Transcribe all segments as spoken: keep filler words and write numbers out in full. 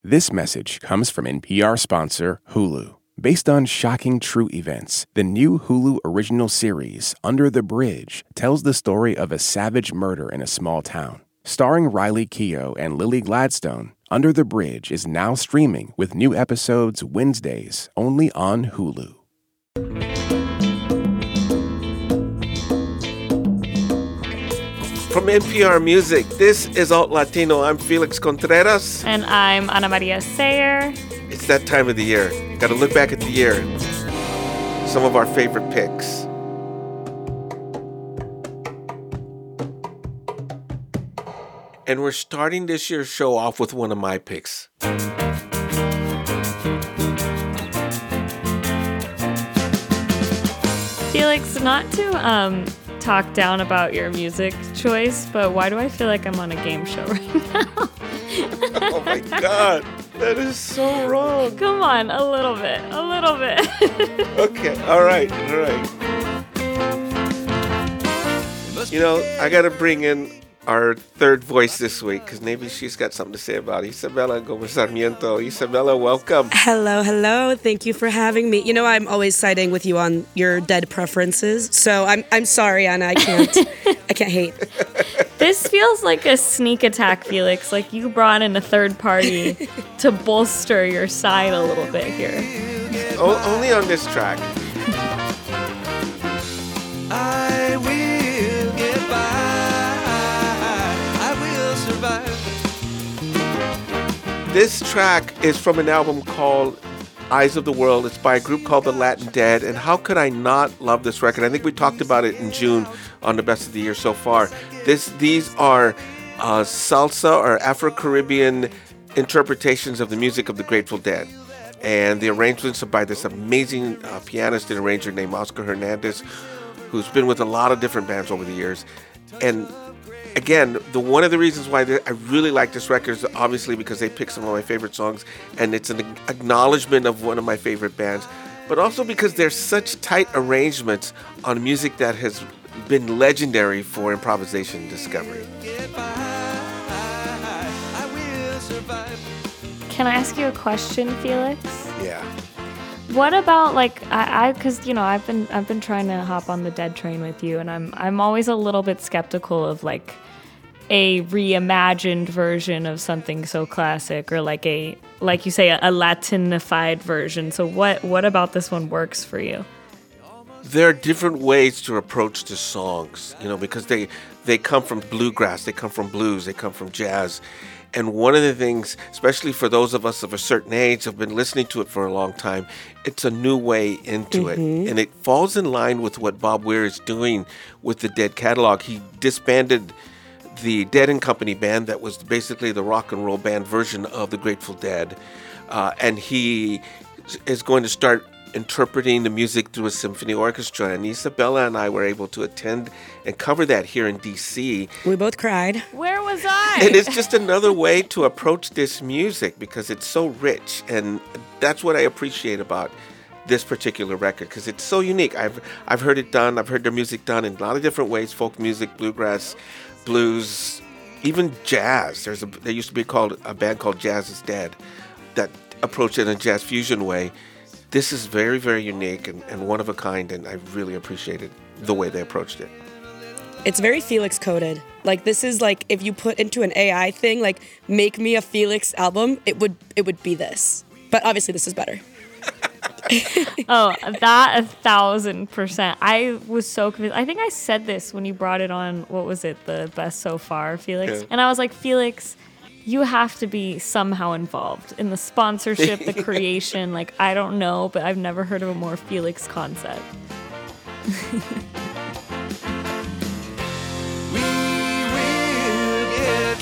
This message comes from N P R sponsor Hulu. Based on shocking true events, the new Hulu original series, Under the Bridge, tells the story of a savage murder in a small town. Starring Riley Keough and Lily Gladstone, Under the Bridge is now streaming with new episodes Wednesdays only on Hulu. From N P R Music, this is Alt Latino. I'm Felix Contreras. And I'm Ana Maria Sayer. It's that time of the year. Got to look back at the year. Some of our favorite picks. And we're starting this year's show off with one of my picks. Felix, not to um, talk down about your music choice, but why do I feel like I'm on a game show right now? Oh my God, that is so wrong. Come on, a little bit, a little bit. Okay, all right, all right. You know, I got to bring in our third voice this week because maybe she's got something to say about it. Isabella Gomez Sarmiento. Isabella, welcome. Hello, hello. Thank you for having me. You know, I'm always siding with you on your dead preferences, so I'm I'm sorry, Anna. I can't I can't hate. This feels like a sneak attack, Felix. Like you brought in a third party to bolster your side a little bit here. O- only on this track. I will get by. This track is from an album called Eyes of the World. It's by a group called The Latin Dead. And how could I not love this record? I think we talked about it in June on the Best of the Year so far. This, These are uh, salsa or Afro-Caribbean interpretations of the music of the Grateful Dead. And the arrangements are by this amazing uh, pianist and arranger named Oscar Hernandez, who's been with a lot of different bands over the years. And again, the one of the reasons why I really like this record is obviously because they pick some of my favorite songs, and it's an acknowledgement of one of my favorite bands, but also because there's such tight arrangements on music that has been legendary for improvisation discovery. Can I ask you a question, Felix? Yeah. What about like I, I, because you know I've been I've been trying to hop on the Dead train with you, and I'm I'm always a little bit skeptical of like a reimagined version of something so classic, or like a like you say a, a Latinified version. So what what about this one works for you? There are different ways to approach the songs, you know, because they they come from bluegrass, they come from blues, they come from jazz. And one of the things, especially for those of us of a certain age who have been listening to it for a long time, it's a new way into mm-hmm. it. And it falls in line with what Bob Weir is doing with the Dead catalog. He disbanded the Dead and Company band that was basically the rock and roll band version of the Grateful Dead. Uh, and he is going to start interpreting the music through a symphony orchestra. And Isabella and I were able to attend and cover that here in D C. We both cried. Where was I? And it's just another way to approach this music because it's so rich. And that's what I appreciate about this particular record because it's so unique. I've I've heard it done. I've heard their music done in a lot of different ways. Folk music, bluegrass, blues, even jazz. There's a there used to be called a band called Jazz is Dead that approached it in a jazz fusion way. This is very, very unique and, and one of a kind, and I really appreciated the way they approached it. It's very Felix coded. Like this is like if you put into an A I thing, like make me a Felix album, it would it would be this. But obviously this is better. Oh, that a thousand percent. I was so confused. I think I said this when you brought it on. What was it? The best so far, Felix. Yeah. And I was like, Felix, you have to be somehow involved in the sponsorship, the creation. Like, I don't know, but I've never heard of a more Felix concept. We will get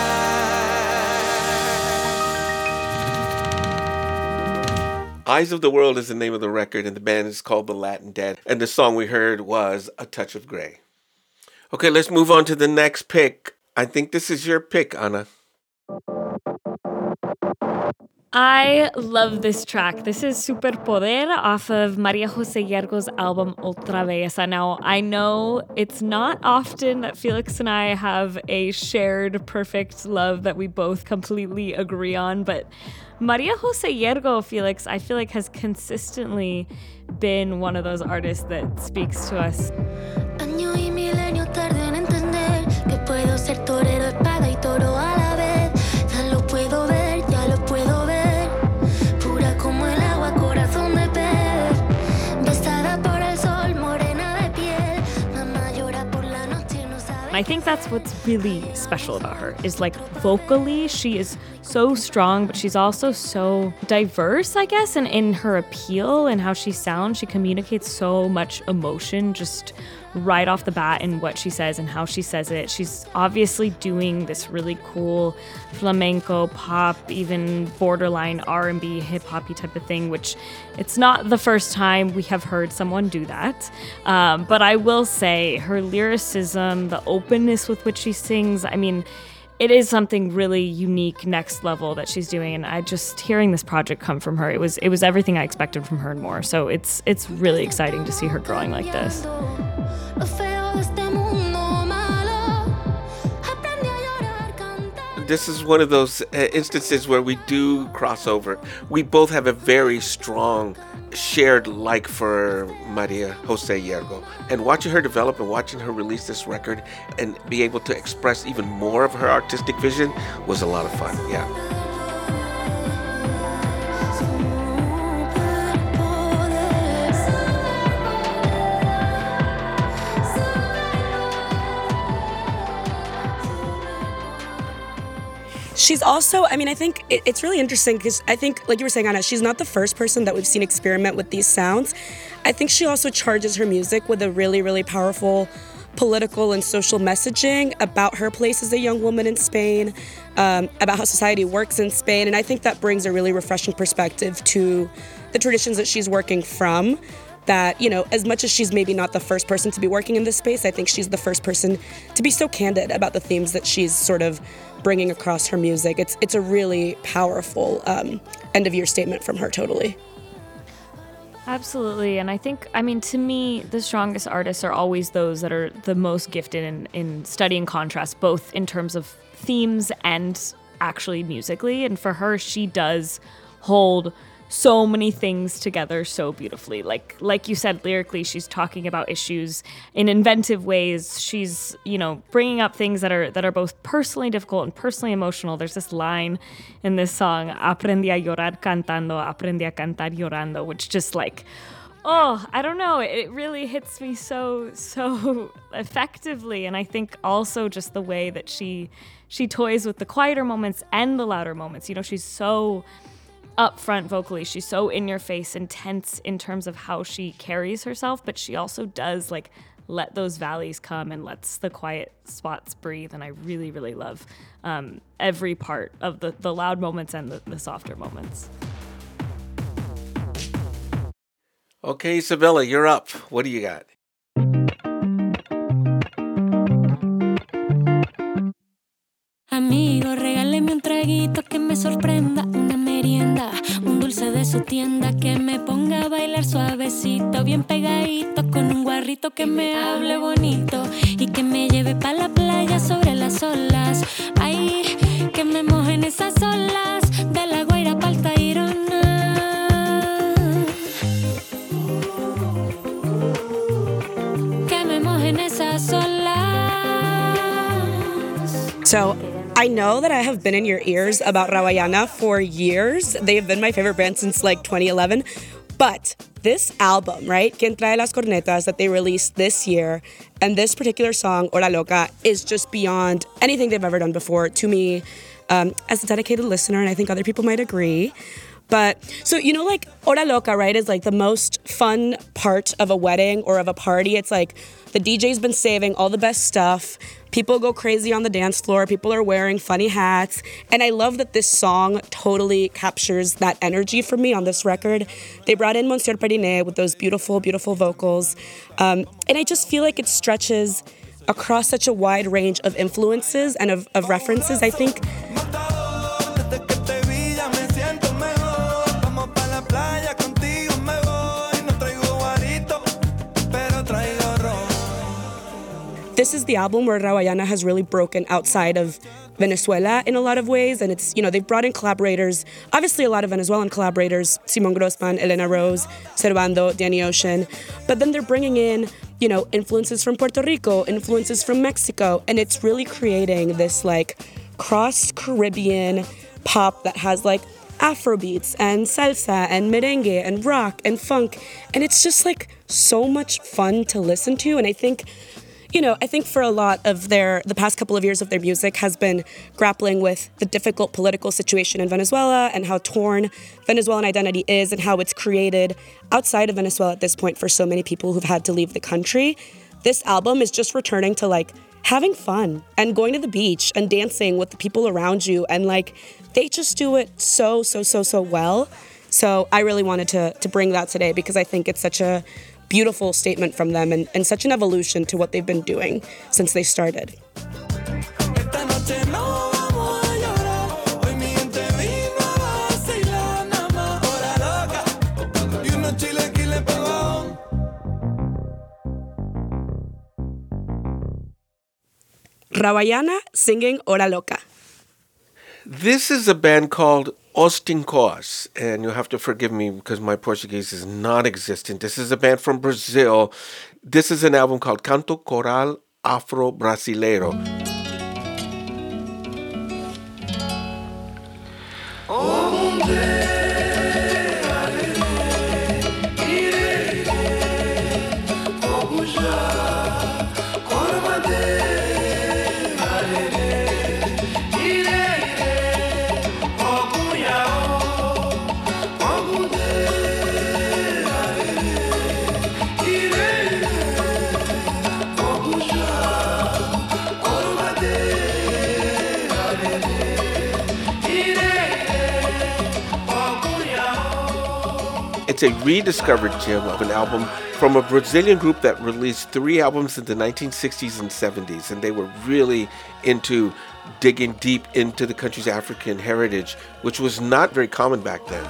by. Eyes of the World is the name of the record, and the band is called The Latin Dead. And the song we heard was A Touch of Grey. Okay, let's move on to the next pick. I think this is your pick, Anna. I love this track. This is Superpoder off of Maria Jose Yergo's album Otra Vez. Now, I know it's not often that Felix and I have a shared perfect love that we both completely agree on, but Maria Jose Yergo, Felix, I feel like has consistently been one of those artists that speaks to us. Año y milenio tarde en entender que puedo ser torero, espada y toro a la vez. Ya lo puedo ver, ya lo puedo ver. Pura como el agua, corazón de pez. Besada por el sol, morena de piel. Mamá llora por la noche, no sabe. I think that's what's really special about her is like vocally she is so strong, but she's also so diverse, I guess, and in her appeal and how she sounds. She communicates so much emotion just right off the bat in what she says and how she says it. She's obviously doing this really cool flamenco pop, even borderline R and B hip-hoppy type of thing, which it's not the first time we have heard someone do that. Um, but I will say her lyricism, the openness with which she sings, I mean, it is something really unique, next level that she's doing, and I just hearing this project come from her, it was it was everything I expected from her and more. So it's it's really exciting to see her growing like this. This is one of those uh, instances where we do cross over. We both have a very strong shared like for Maria Jose Yergo. And watching her develop and watching her release this record and be able to express even more of her artistic vision was a lot of fun. Yeah. She's also, I mean, I think it, it's really interesting because I think, like you were saying, Anna, she's not the first person that we've seen experiment with these sounds. I think she also charges her music with a really, really powerful political and social messaging about her place as a young woman in Spain, um, about how society works in Spain. And I think that brings a really refreshing perspective to the traditions that she's working from. That, you know, as much as she's maybe not the first person to be working in this space, I think she's the first person to be so candid about the themes that she's sort of bringing across her music. It's it's a really powerful um, end of year statement from her, totally. Absolutely. And I think, I mean, to me, the strongest artists are always those that are the most gifted in, in studying contrast, both in terms of themes and actually musically. And for her, she does hold so many things together so beautifully. Like like you said, lyrically, she's talking about issues in inventive ways. She's, you know, bringing up things that are that are both personally difficult and personally emotional. There's this line in this song, aprendí a llorar cantando, aprendí a cantar llorando, which just like, oh, I don't know, it really hits me so, so effectively. And I think also just the way that she she toys with the quieter moments and the louder moments. You know, she's so up front vocally, she's so in your face, intense in terms of how she carries herself, but she also does like let those valleys come and lets the quiet spots breathe. And I really, really love um, every part of the, the loud moments and the, the softer moments. Okay, Isabella, you're up. What do you got? Amigo, regáleme un traguito que me sorprenda, una merienda, un dulce de su tienda que me ponga a bailar suavecito, bien pegadito, con un guarrito que me hable bonito y que me lleve pa' la playa sobre las olas. Ay, que me mojen esas olas de la Guaira pa'l Tayrona. Que me mojen esas olas. So I know that I have been in your ears about Rawayana for years. They have been my favorite band since like twenty eleven. But this album, right, Quien Trae Las Cornetas, that they released this year, and this particular song, Hora Loca, is just beyond anything they've ever done before to me um, as a dedicated listener, and I think other people might agree. But, so, you know, like, Hora Loca, right, is like the most fun part of a wedding or of a party. It's like the D J's been saving all the best stuff. People go crazy on the dance floor. People are wearing funny hats. And I love that this song totally captures that energy for me on this record. They brought in Monsieur Periné with those beautiful, beautiful vocals. Um, and I just feel like it stretches across such a wide range of influences and of, of references. I think this is the album where Rawayana has really broken outside of Venezuela in a lot of ways. And it's, you know, they've brought in collaborators, obviously a lot of Venezuelan collaborators, Simon Grossman, Elena Rose, Servando, Danny Ocean. But then they're bringing in, you know, influences from Puerto Rico, influences from Mexico. And it's really creating this like cross-Caribbean pop that has like Afrobeats and salsa and merengue and rock and funk. And it's just like so much fun to listen to. And I think, you know, I think for a lot of their, the past couple of years of their music has been grappling with the difficult political situation in Venezuela and how torn Venezuelan identity is and how it's created outside of Venezuela at this point for so many people who've had to leave the country. This album is just returning to like having fun and going to the beach and dancing with the people around you. And like, they just do it so, so, so, so well. So I really wanted to to bring that today because I think it's such a beautiful statement from them and, and such an evolution to what they've been doing since they started. Rawayana singing Hora Loca. This is a band called Os Tincós, and you'll have to forgive me because my Portuguese is non-existent. This is a band from Brazil. This is an album called Canto Coral Afro-Brasileiro. It's a rediscovered gem of an album from a Brazilian group that released three albums in the nineteen sixties and seventies, and they were really into digging deep into the country's African heritage, which was not very common back then.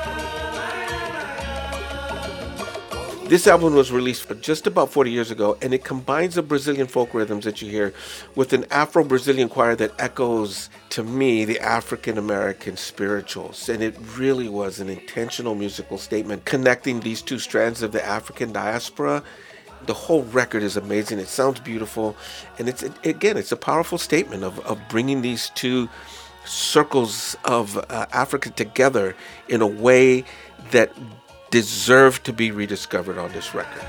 This album was released just about forty years ago, and it combines the Brazilian folk rhythms that you hear with an Afro-Brazilian choir that echoes, to me, the African-American spirituals. And it really was an intentional musical statement connecting these two strands of the African diaspora. The whole record is amazing. It sounds beautiful. And it's, again, it's a powerful statement of, of bringing these two circles of uh, Africa together in a way that deserve to be rediscovered on this record.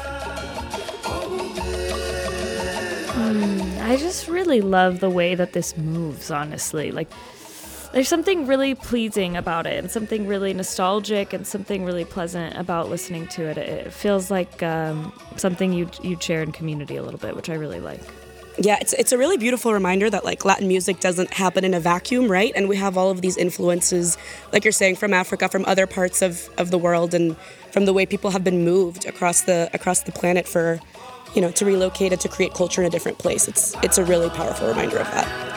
Mm, I just really love the way that this moves, honestly. Like, there's something really pleasing about it and something really nostalgic and something really pleasant about listening to it. It feels like um, something you'd, you'd share in community a little bit, which I really like. Yeah, it's it's a really beautiful reminder that like Latin music doesn't happen in a vacuum, right? And we have all of these influences, like you're saying, from Africa, from other parts of, of the world, and from the way people have been moved across the across the planet for, you know, to relocate and to create culture in a different place. It's it's a really powerful reminder of that.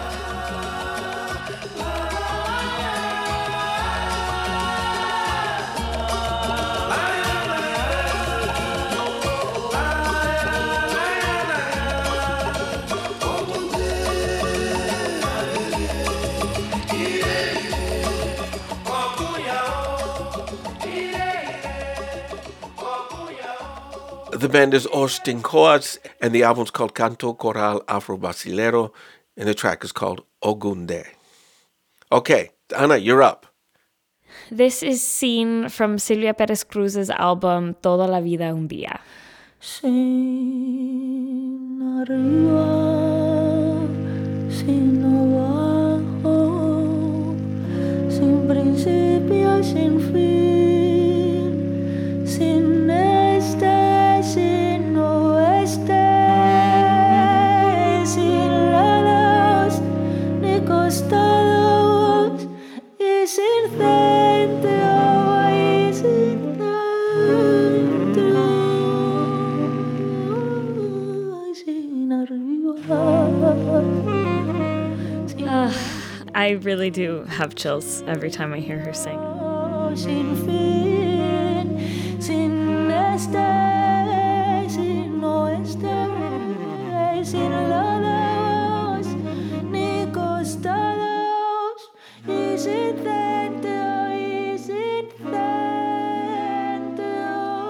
The band is Os Tincós, and the album's called Canto Coral Afro-Brasileiro, and the track is called Ogunde. Okay, Ana, you're up. This is Seen from Silvia Perez Cruz's album Toda la Vida Un Día. Sin arriba, sin abajo, sin principio, sin fin, sin este, sin oeste, sin lados ni costados, y sin centro, y sin centro, sin arriba. Uh, I really do have chills every time I hear her sing. Sin fin, sin este, sin oeste, sin lados ni costados y sin centro y sin centro.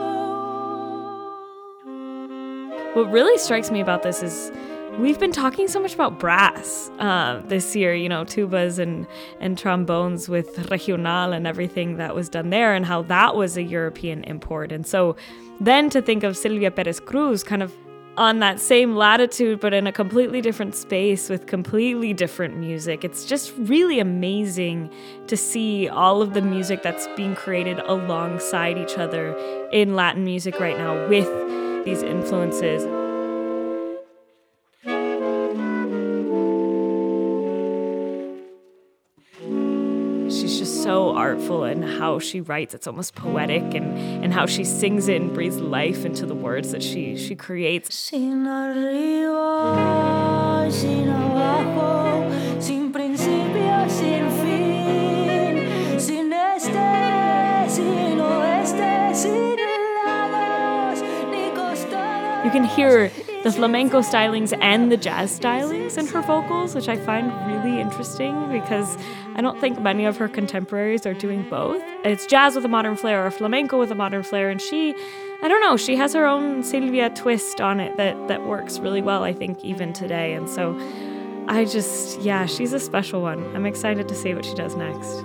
What really strikes me about this is we've been talking so much about brass uh, this year, you know, tubas and, and trombones with regional and everything that was done there and how that was a European import. And so then to think of Silvia Perez Cruz kind of on that same latitude, but in a completely different space with completely different music. It's just really amazing to see all of the music that's being created alongside each other in Latin music right now with these influences. She's just so artful in how she writes. It's almost poetic, and, and how she sings it and breathes life into the words that she, she creates. Sin arriba, sin abajo, sin principio, sin fin, sin este, sin oeste, sin lados, ni costados. You can hear the flamenco stylings and the jazz stylings in her vocals, which I find really interesting because I don't think many of her contemporaries are doing both. It's jazz with a modern flair or flamenco with a modern flair, and she, I don't know, she has her own Silvia twist on it that, that works really well, I think, even today. And so I just, yeah, she's a special one. I'm excited to see what she does next.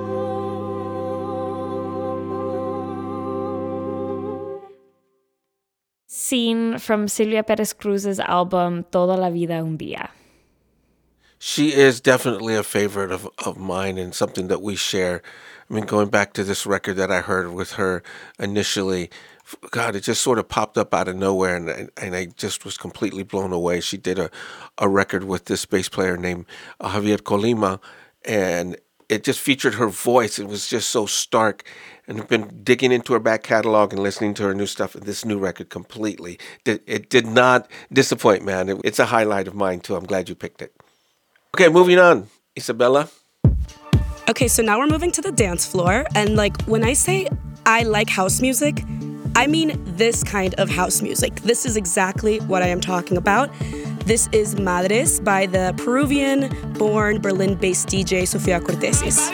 Scene from Silvia Perez Cruz's album Toda la Vida Un Día. She is definitely a favorite of, of mine and something that we share. I mean, going back to this record that I heard with her initially, God, it just sort of popped up out of nowhere, and and I just was completely blown away. She did a, a record with this bass player named uh, Javier Colima, and it just featured her voice. It was just so stark. And I've been digging into her back catalog and listening to her new stuff. And this new record completely, it, it did not disappoint, man. It, it's a highlight of mine, too. I'm glad you picked it. Okay, moving on. Isabella? Okay, so now we're moving to the dance floor. And like when I say I like house music, I mean this kind of house music. This is exactly what I am talking about. This is Madres by the Peruvian-born Berlin-based D J Sofia Cortesis.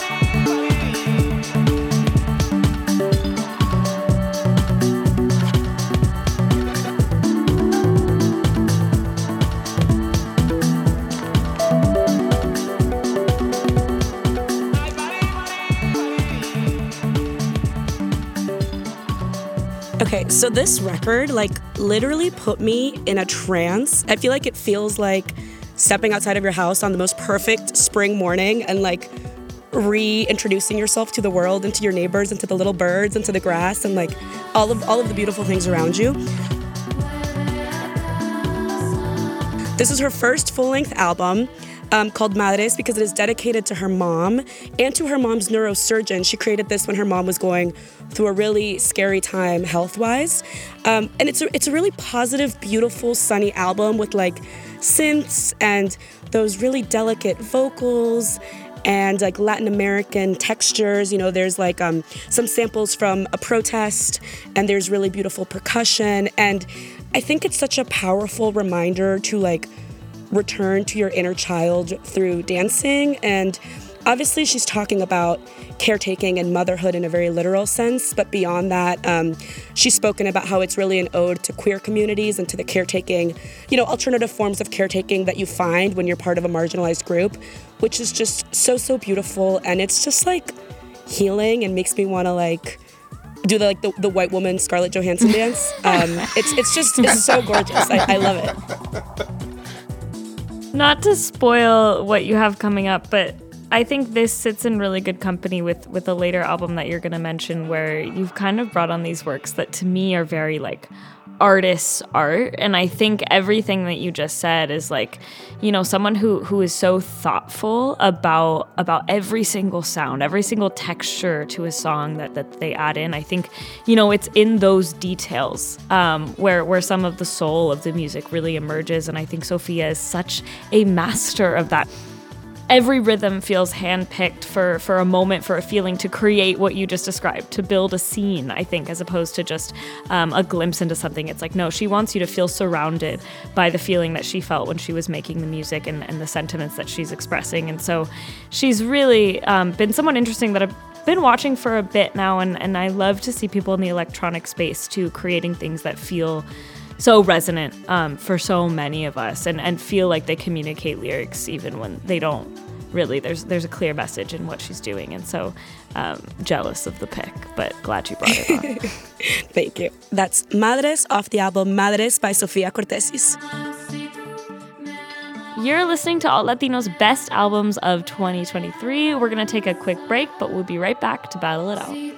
Okay, so this record, like, literally put me in a trance. I feel like it feels like stepping outside of your house on the most perfect spring morning and, like, reintroducing yourself to the world and to your neighbors and to the little birds and to the grass and, like, all of all of the beautiful things around you. This is her first full-length album. Um, called Madres because it is dedicated to her mom and to her mom's neurosurgeon. She created this when her mom was going through a really scary time health-wise. Um, and it's a, it's a really positive, beautiful, sunny album with like synths and those really delicate vocals and like Latin American textures. You know, there's like um, some samples from A Protest, and there's really beautiful percussion. And I think it's such a powerful reminder to like return to your inner child through dancing. And obviously she's talking about caretaking and motherhood in a very literal sense, but beyond that, um, she's spoken about how it's really an ode to queer communities and to the caretaking, you know, alternative forms of caretaking that you find when you're part of a marginalized group, which is just so, so beautiful. And it's just like healing and makes me want to like do the like the, the white woman Scarlett Johansson dance. Um, it's it's just it's so gorgeous. I, I love it. Not to spoil what you have coming up, but I think this sits in really good company with, with a later album that you're going to mention, where you've kind of brought on these works that to me are very like artist's art. And I think everything that you just said is like, you know, someone who, who is so thoughtful about about every single sound, every single texture to a song that, that they add in. I think, you know, it's in those details um, where, where some of the soul of the music really emerges. And I think Sofia is such a master of that. every rhythm feels handpicked for, for a moment, for a feeling, to create what you just described, to build a scene, I think, as opposed to just um, a glimpse into something. It's like, no, she wants you to feel surrounded by the feeling that she felt when she was making the music and, and the sentiments that she's expressing. And so she's really um, been someone interesting that I've been watching for a bit now, and, and I love to see people in the electronic space too, creating things that feel so resonant um, for so many of us, and, and feel like they communicate lyrics even when they don't really. There's there's a clear message in what she's doing, and so um, jealous of the pick, but glad you brought it on. Thank you. That's Madres off the album Madres by Sofia Cortesis. You're listening to Alt Latino's best albums of twenty twenty-three. We're going to take a quick break, but we'll be right back to battle it out.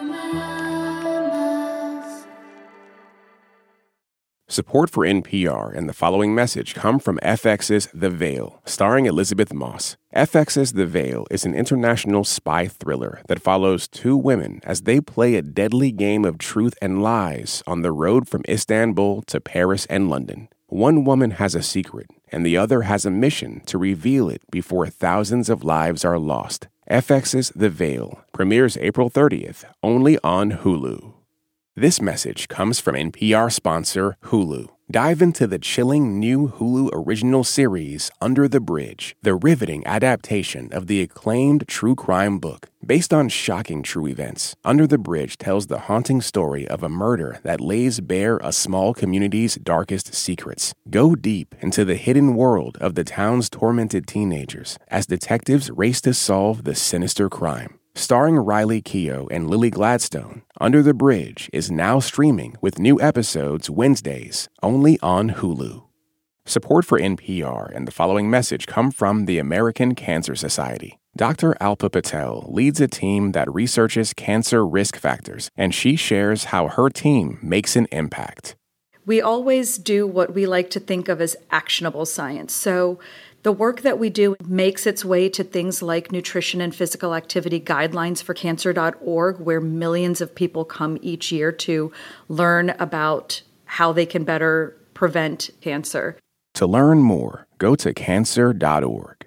Support for N P R and the following message come from F X's The Veil, starring Elizabeth Moss. F X's The Veil is an international spy thriller that follows two women as they play a deadly game of truth and lies on the road from Istanbul to Paris and London. One woman has a secret, and the other has a mission to reveal it before thousands of lives are lost. F X's The Veil premieres April thirtieth, only on Hulu. This message comes from N P R sponsor Hulu. Dive into the chilling new Hulu original series, Under the Bridge, the riveting adaptation of the acclaimed true crime book. Based on shocking true events, Under the Bridge tells the haunting story of a murder that lays bare a small community's darkest secrets. Go deep into the hidden world of the town's tormented teenagers as detectives race to solve the sinister crime. Starring Riley Keough and Lily Gladstone, Under the Bridge is now streaming with new episodes Wednesdays, only on Hulu. Support for N P R and the following message come from the American Cancer Society. Doctor Alpa Patel leads a team that researches cancer risk factors, and she shares how her team makes an impact. We always do what we like to think of as actionable science. So the work that we do makes its way to things like nutrition and physical activity guidelines for cancer dot org, where millions of people come each year to learn about how they can better prevent cancer. To learn more, go to cancer dot org.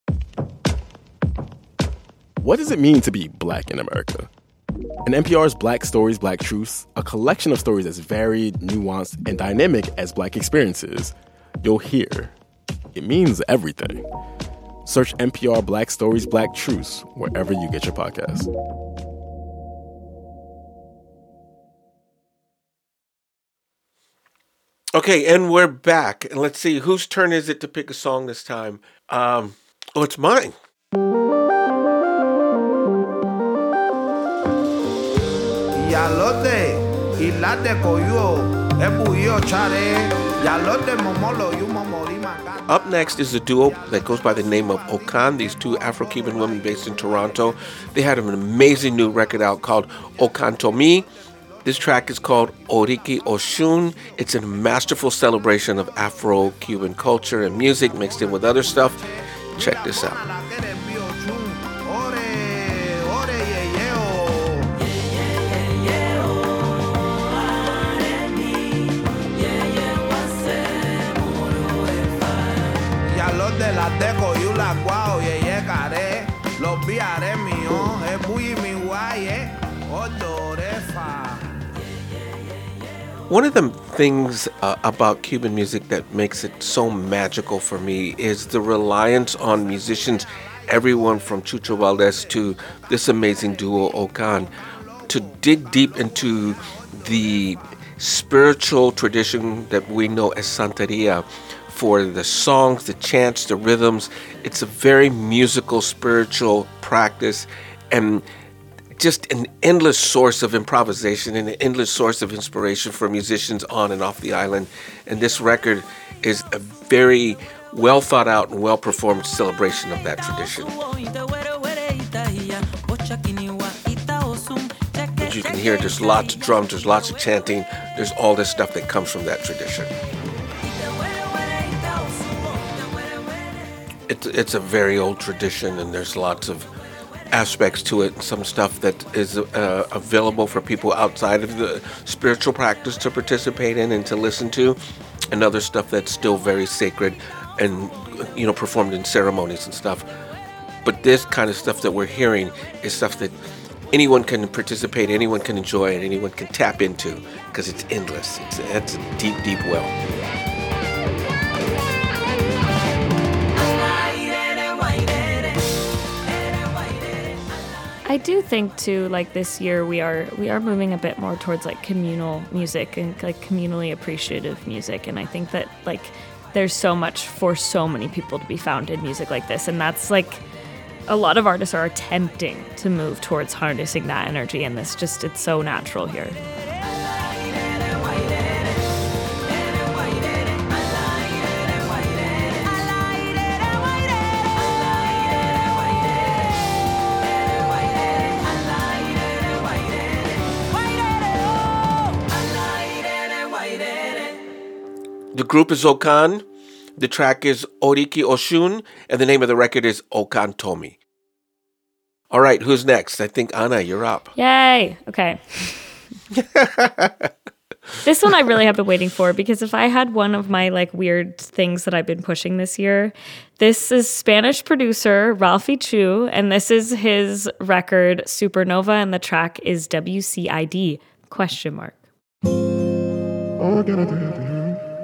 What does it mean to be Black in America? In N P R's Black Stories, Black Truths, a collection of stories as varied, nuanced, and dynamic as Black experiences, you'll hear it means everything. Search N P R Black Stories, Black Truths wherever you get your podcasts. Okay, and we're back. And let's see, whose turn is it to pick a song this time? Um, oh, it's mine. Up next is a duo that goes by the name of Okan. These two Afro-Cuban women based in Toronto. They had an amazing new record out called Okantomi. This track is called Oriki Oshun. It's a masterful celebration of Afro-Cuban culture and music mixed in with other stuff. Check this out. One of the things uh, about Cuban music that makes it so magical for me is the reliance on musicians, everyone from Chucho Valdés to this amazing duo Okan, to dig deep into the spiritual tradition that we know as Santeria. For the songs, the chants, the rhythms, it's a very musical, spiritual practice, and just an endless source of improvisation and an endless source of inspiration for musicians on and off the island. And this record is a very well thought out and well performed celebration of that tradition. As you can hear, there's lots of drums, there's lots of chanting, there's all this stuff that comes from that tradition. It's, it's a very old tradition, and there's lots of aspects to it, some stuff that is uh, available for people outside of the spiritual practice to participate in and to listen to, and other stuff that's still very sacred and, you know, performed in ceremonies and stuff. But this kind of stuff that we're hearing is stuff that anyone can participate, anyone can enjoy, and anyone can tap into because it's endless. It's, it's a deep, deep well. I do think too, like this year we are we are moving a bit more towards like communal music and like communally appreciative music, and I think that like there's so much for so many people to be found in music like this, and that's like a lot of artists are attempting to move towards harnessing that energy, and this just it's so natural here. The group is Okan, the track is Oriki Oshun, and the name of the record is Okan Tomi. All right, who's next? I think, Anna, you're up. Yay! Okay. This one I really have been waiting for, because if I had one of my like weird things that I've been pushing this year, this is Spanish producer Ralphie Chu, and this is his record Supernova, and the track is W C I D, question mark. Oh, I gotta do it.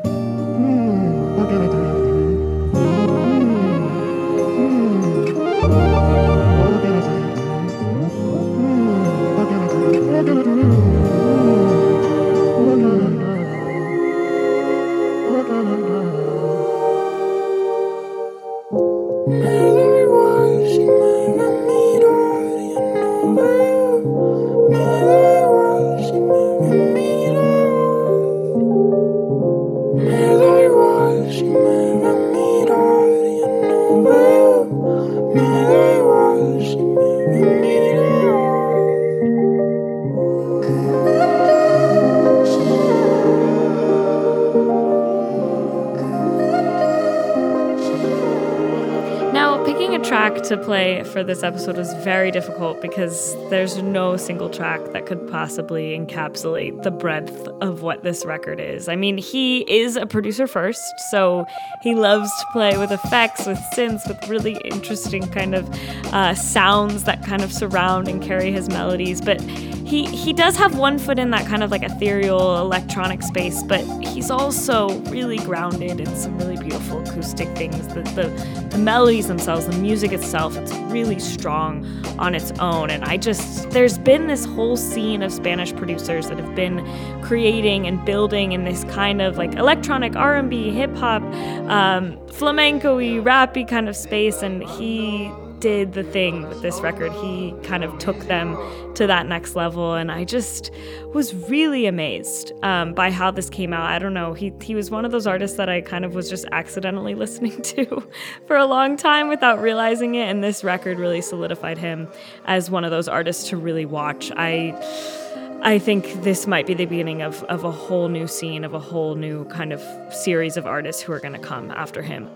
To play for this episode was very difficult because there's no single track that could possibly encapsulate the breadth of what this record is. I mean, he is a producer first, so he loves to play with effects, with synths, with really interesting kind of uh, sounds that kind of surround and carry his melodies. But he he does have one foot in that kind of like ethereal electronic space, but he's also really grounded in some really beautiful acoustic things. The, the, the melodies themselves, the music itself, it's really strong on its own. And I just, there's been this whole scene of Spanish producers that have been creating and building in this kind of like electronic R and B, hip hop, um, flamenco-y, rappy kind of space. And he did the thing with this record. He kind of took them to that next level, and I just was really amazed um, by how this came out. I don't know, he he was one of those artists that I kind of was just accidentally listening to for a long time without realizing it, and this record really solidified him as one of those artists to really watch. I I think this might be the beginning of, of a whole new scene, of a whole new kind of series of artists who are going to come after him.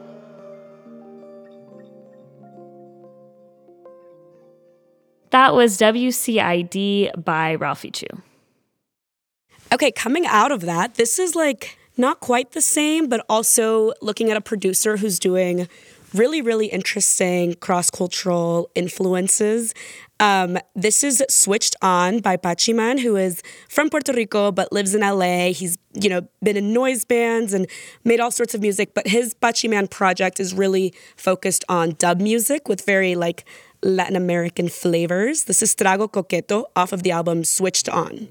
That was W C I D by Ralphie Chu. Okay, coming out of that, this is like not quite the same, but also looking at a producer who's doing really, really interesting cross-cultural influences. Um, this is Switched On by Pachiman, who is from Puerto Rico but lives in L A. He's, you know, been in noise bands and made all sorts of music, but his Pachiman project is really focused on dub music with very like Latin American flavors. This is Trago Coqueto off of the album Switched On.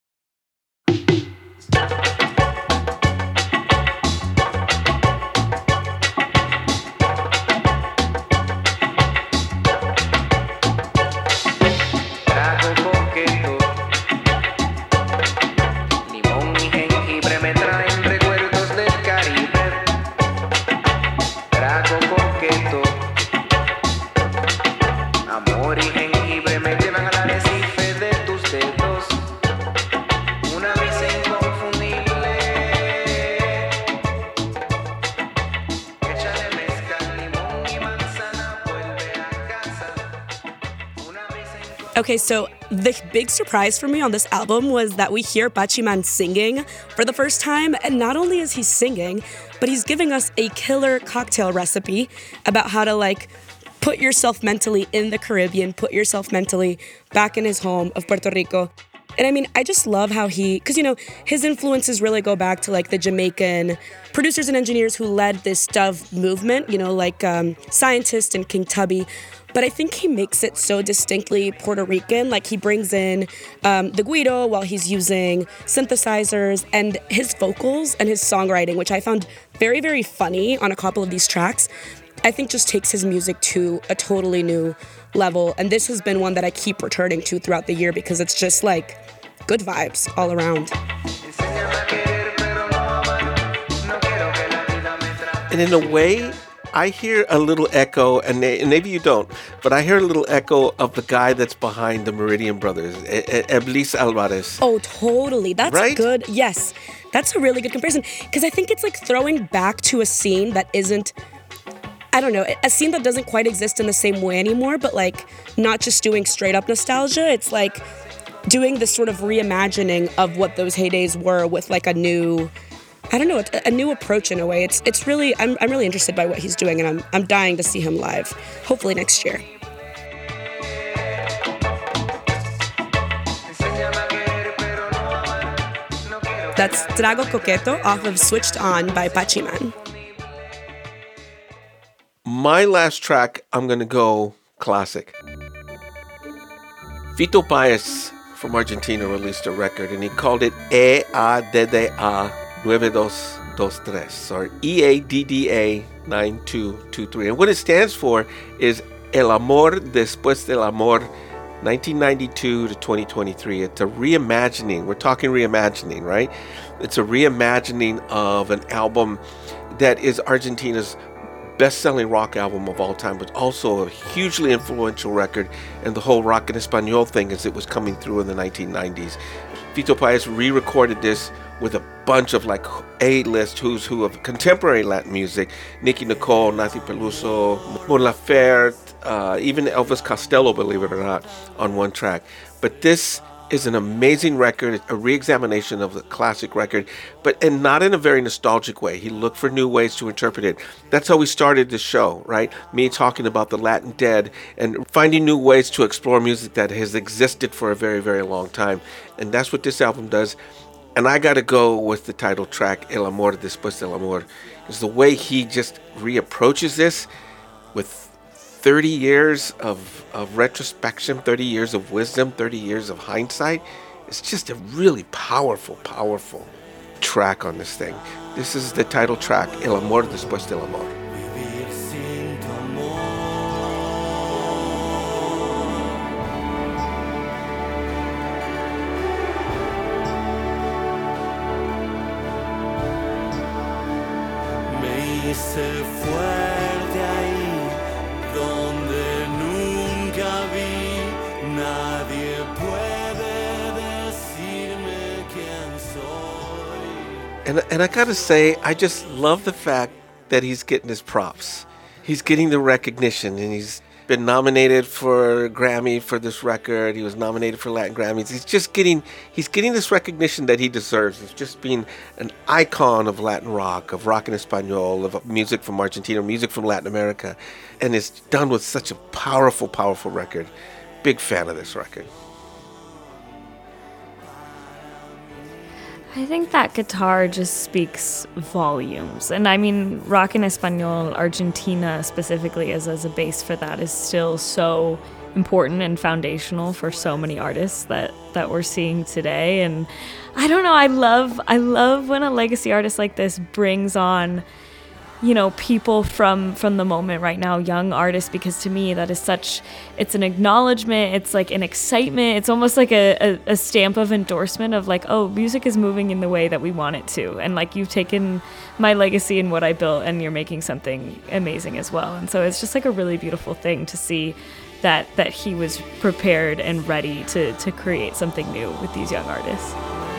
Okay, so the big surprise for me on this album was that we hear Pachiman singing for the first time, and not only is he singing, but he's giving us a killer cocktail recipe about how to like put yourself mentally in the Caribbean, put yourself mentally back in his home of Puerto Rico. And I mean, I just love how he, because, you know, his influences really go back to like the Jamaican producers and engineers who led this dove movement, you know, like um, Scientist and King Tubby. But I think he makes it so distinctly Puerto Rican. Like he brings in um, the guiro while he's using synthesizers, and his vocals and his songwriting, which I found very, very funny on a couple of these tracks, I think just takes his music to a totally new level. And this has been one that I keep returning to throughout the year because it's just like good vibes all around. And in a way, I hear a little echo, and maybe you don't, but I hear a little echo of the guy that's behind the Meridian Brothers, Eblis Alvarez. Oh, totally. That's right? good. Yes, that's a really good comparison because I think it's like throwing back to a scene that isn't, I don't know, a scene that doesn't quite exist in the same way anymore, but like not just doing straight up nostalgia. It's like doing this sort of reimagining of what those heydays were with like a new, I don't know, a, a new approach in a way. It's it's really, I'm I'm really interested by what he's doing, and I'm I'm dying to see him live, hopefully next year. That's Trago Coqueto off of Switched On by Pachiman. My last track, I'm going to go classic. Fito Páez from Argentina released a record, and he called it E A D D A nine two two three, or E A D D A nine two two three. And what it stands for is El Amor Después del Amor, nineteen ninety-two to twenty twenty-three. It's a reimagining. We're talking reimagining, right? It's a reimagining of an album that is Argentina's best-selling rock album of all time, but also a hugely influential record in the whole rock en español thing as it was coming through in the nineteen nineties. Fito Páez re-recorded this with a bunch of like A-list who's who of contemporary Latin music: Nicky Nicole, Nathy Peluso, Mon Laferte, uh, even Elvis Costello, believe it or not, on one track. But this is an amazing record, a re-examination of the classic record, but and not in a very nostalgic way. He looked for new ways to interpret it. That's how we started this show, right? Me talking about the Latin Dead and finding new ways to explore music that has existed for a very, very long time. And that's what this album does. And I got to go with the title track, El Amor Después del Amor, because the way he just reapproaches this with thirty years of, of retrospection, thirty years of wisdom, thirty years of hindsight. It's just a really powerful, powerful track on this thing. This is the title track, El Amor Después del Amor. Me hice fuerte ahí donde nunca vi, nadie puede decirme quién soy. And, and I gotta say, I just love the fact that he's getting his props. He's getting the recognition, and he's been nominated for Grammy for this record. He was nominated for Latin Grammys. He's just getting, he's getting this recognition that he deserves. It's just being an icon of Latin rock, of rock en español, of music from Argentina, music from Latin America. And it's done with such a powerful, powerful record. Big fan of this record. I think that guitar just speaks volumes. And I mean, rock en español, Argentina specifically, as, as a base for that, is still so important and foundational for so many artists that, that we're seeing today. And I don't know, I love I love when a legacy artist like this brings on, you know, people from from the moment right now, young artists, because to me that is such, it's an acknowledgement, it's like an excitement, it's almost like a, a, a stamp of endorsement of like, oh, music is moving in the way that we want it to, and like you've taken my legacy and what I built and you're making something amazing as well. And so it's just like a really beautiful thing to see that that he was prepared and ready to to create something new with these young artists.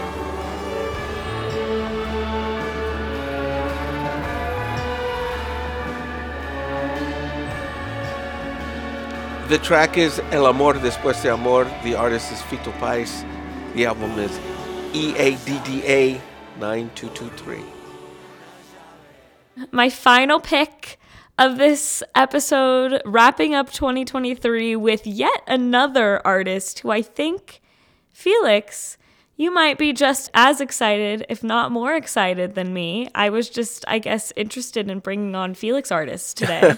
The track is El Amor Después de Amor. The artist is Fito Páez. The album is E A D D A nine two two three. My final pick of this episode, wrapping up twenty twenty-three with yet another artist who I think, Felix, you might be just as excited, if not more excited than me. I was just, I guess, interested in bringing on Felix artists today.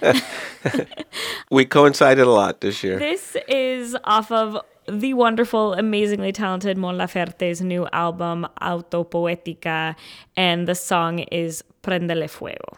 We coincided a lot this year. This is off of the wonderful, amazingly talented Mon Laferte's new album, Autopoética, and the song is Prendele Fuego.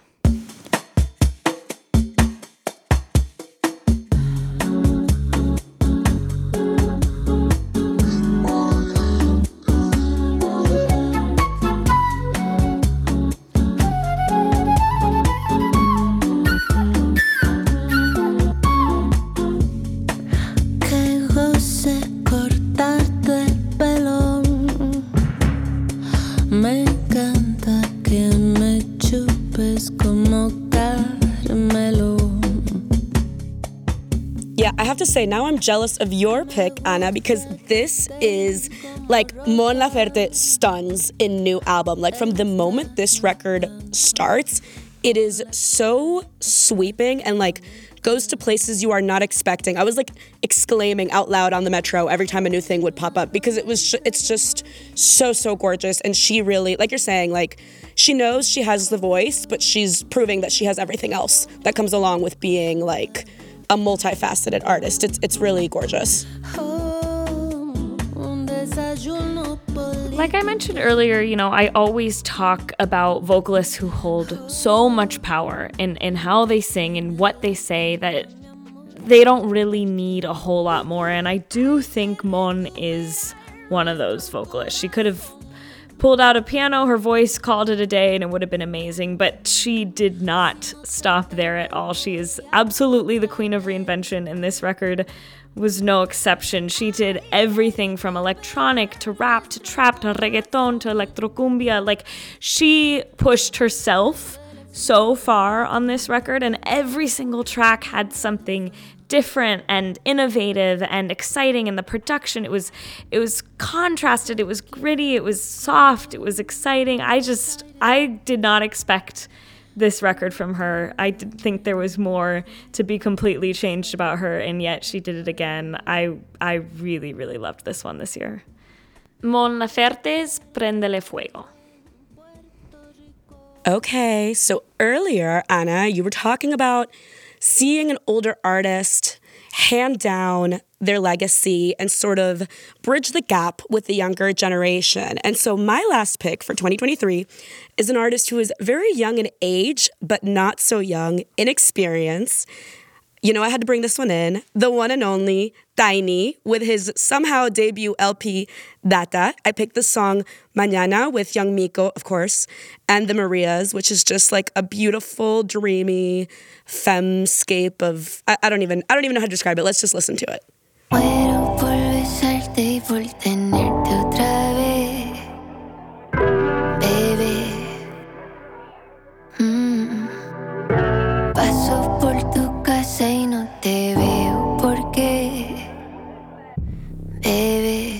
Yeah, I have to say, now I'm jealous of your pick, Ana, because this is, like, Mon Laferte stuns in new album. Like, from the moment this record starts, it is so sweeping and, like, goes to places you are not expecting. I was, like, exclaiming out loud on the metro every time a new thing would pop up because it was, it's just so, so gorgeous. And she really, like you're saying, like, she knows she has the voice, but she's proving that she has everything else that comes along with being, like, a multifaceted artist. It's it's really gorgeous. Like I mentioned earlier, you know, I always talk about vocalists who hold so much power in, in how they sing and what they say that they don't really need a whole lot more. And I do think Mon is one of those vocalists. She could have pulled out a piano, her voice, called it a day, and it would have been amazing. But she did not stop there at all. She is absolutely the queen of reinvention, and this record was no exception. She did everything from electronic to rap to trap to reggaeton to electrocumbia. Like, she pushed herself so far on this record, and every single track had something different and innovative and exciting. And the production, it was it was contrasted, it was gritty, it was soft, it was exciting. I just I did not expect this record from her. I did think there was more to be completely changed about her, and yet she did it again. I I really really loved this one this year. Mon Laferte's Prendele Fuego. Okay, so earlier, Ana, you were talking about seeing an older artist hand down their legacy and sort of bridge the gap with the younger generation. And so my last pick for twenty twenty-three is an artist who is very young in age, but not so young in experience. You know, I had to bring this one in. The one and only Tiny with his somehow debut L P, Data. I picked the song Mañana with Young Miko, of course, and the Marias, which is just like a beautiful, dreamy femscape of, I, I don't even, I don't even know how to describe it. Let's just listen to it. Muero por besarte y por tenerte otra vez, baby. Mm. Paso por tu casa y no te veo, ¿por qué, baby?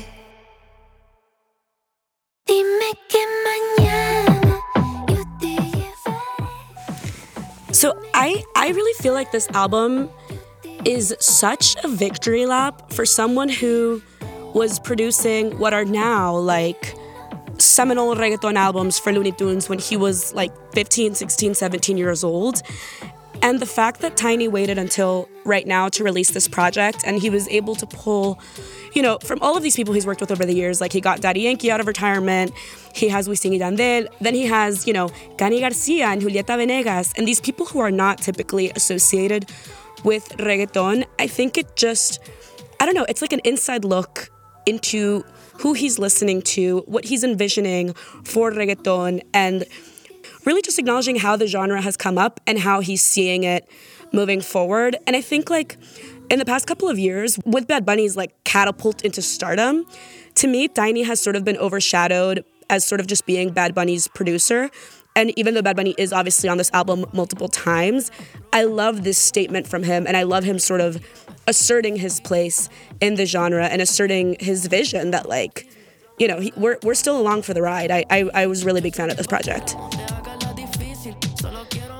Dime que mañana yo te llevaré. So I, I really feel like this album is such a victory lap for someone who was producing what are now like seminal reggaeton albums for Looney Tunes when he was like fifteen, sixteen, seventeen years old. And the fact that Tiny waited until right now to release this project, and he was able to pull, you know, from all of these people he's worked with over the years, like he got Daddy Yankee out of retirement, he has Wisin y Yandel, then he has, you know, Cani Garcia and Julieta Venegas, and these people who are not typically associated with reggaeton. I think it just, I don't know, it's like an inside look into who he's listening to, what he's envisioning for reggaeton, and really just acknowledging how the genre has come up and how he's seeing it moving forward. And I think like in the past couple of years, with Bad Bunny's like catapult into stardom, to me, Tiny has sort of been overshadowed as sort of just being Bad Bunny's producer. And even though Bad Bunny is obviously on this album multiple times, I love this statement from him, and I love him sort of asserting his place in the genre and asserting his vision that, like, you know, he, we're we're still along for the ride. I, I I was a really big fan of this project.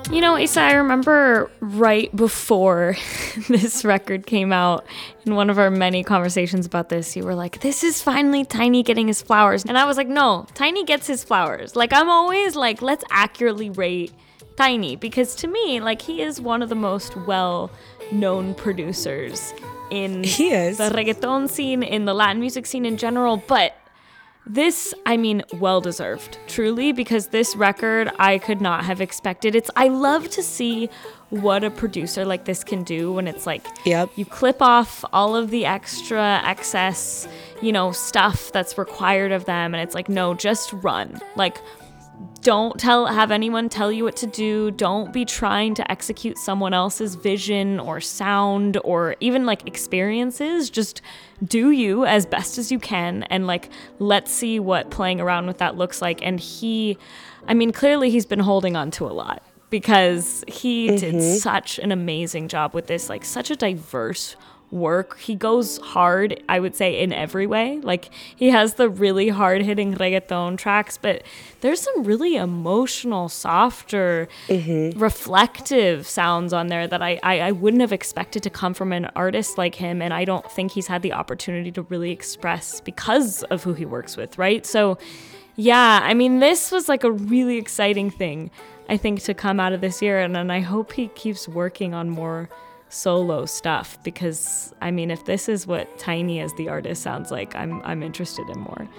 You know, Issa, I remember right before this record came out, in one of our many conversations about this, you were like, this is finally Tiny getting his flowers. And I was like, no, Tiny gets his flowers. Like, I'm always like, let's accurately rate Tiny, because to me, like, he is one of the most well-known producers in he is. the reggaeton scene, in the Latin music scene in general, but this, I mean, well-deserved, truly, because this record I could not have expected. It's I love to see what a producer like this can do when it's like, yep. you clip off all of the extra excess, you know, stuff that's required of them, and it's like, no, just run. Like, don't tell have anyone tell you what to do. Don't be trying to execute someone else's vision or sound or even like experiences. Just do you as best as you can, and like, let's see what playing around with that looks like. And he, I mean, clearly he's been holding on to a lot, because he mm-hmm. did such an amazing job with this, like such a diverse work. He goes hard, I would say, in every way. Like, he has the really hard-hitting reggaeton tracks, but there's some really emotional, softer, mm-hmm. reflective sounds on there that I, I, I wouldn't have expected to come from an artist like him, and I don't think he's had the opportunity to really express because of who he works with, right? So, yeah, I mean, this was like a really exciting thing, I think, to come out of this year, and, and I hope he keeps working on more solo stuff, because I mean, if this is what Tiny as the artist sounds like, I'm I'm interested in more.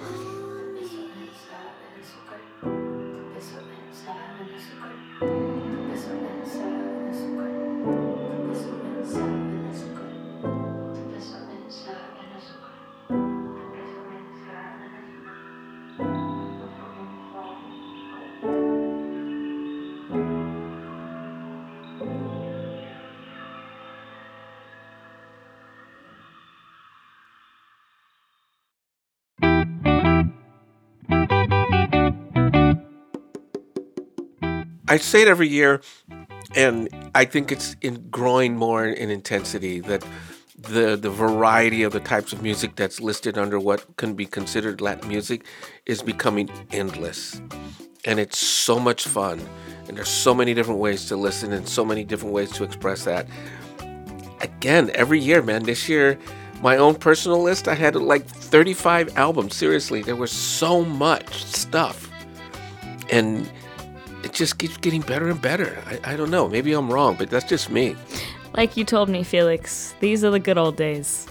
I say it every year, and I think it's in growing more in intensity, that the the variety of the types of music that's listed under what can be considered Latin music is becoming endless. And it's so much fun. And there's so many different ways to listen and so many different ways to express that. Again, every year, man, this year, my own personal list, I had like thirty-five albums. Seriously, there was so much stuff. And it just keeps getting better and better. I, I don't know. Maybe I'm wrong, but that's just me. Like you told me, Felix, these are the good old days.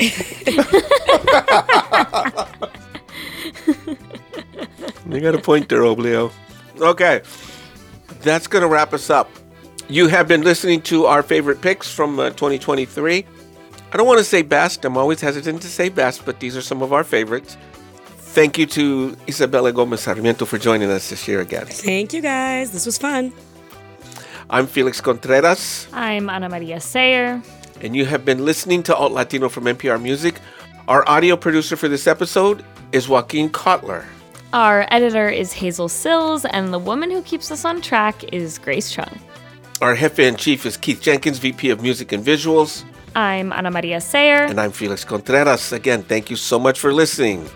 You got a point there, Oblio. Okay, that's going to wrap us up. You have been listening to our favorite picks from uh, twenty twenty-three. I don't want to say best. I'm always hesitant to say best, but these are some of our favorites. Thank you to Isabela Gomez Sarmiento for joining us this year again. Thank you, guys. This was fun. I'm Felix Contreras. I'm Ana Maria Sayer. And you have been listening to Alt Latino from N P R Music. Our audio producer for this episode is Joaquin Kotler. Our editor is Hazel Sills, and the woman who keeps us on track is Grace Chung. Our Jefe-in-Chief is Keith Jenkins, V P of Music and Visuals. I'm Ana Maria Sayer. And I'm Felix Contreras. Again, thank you so much for listening.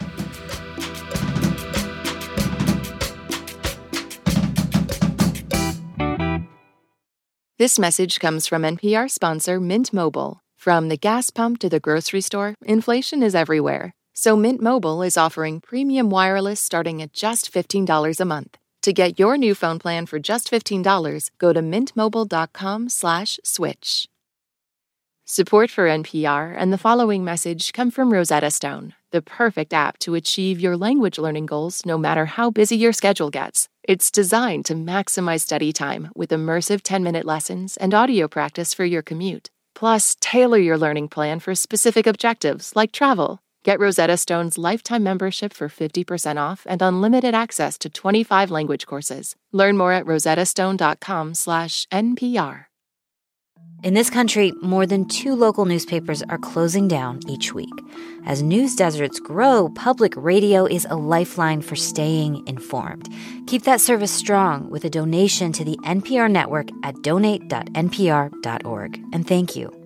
This message comes from N P R sponsor Mint Mobile. From the gas pump to the grocery store, inflation is everywhere. So Mint Mobile is offering premium wireless starting at just fifteen dollars a month. To get your new phone plan for just fifteen dollars, go to mintmobile.com slash switch. Support for N P R and the following message come from Rosetta Stone, the perfect app to achieve your language learning goals no matter how busy your schedule gets. It's designed to maximize study time with immersive ten-minute lessons and audio practice for your commute. Plus, tailor your learning plan for specific objectives like travel. Get Rosetta Stone's lifetime membership for fifty percent off and unlimited access to twenty-five language courses. Learn more at rosettastone.com slash NPR. In this country, more than two local newspapers are closing down each week. As news deserts grow, public radio is a lifeline for staying informed. Keep that service strong with a donation to the N P R network at donate dot N P R dot org. And thank you.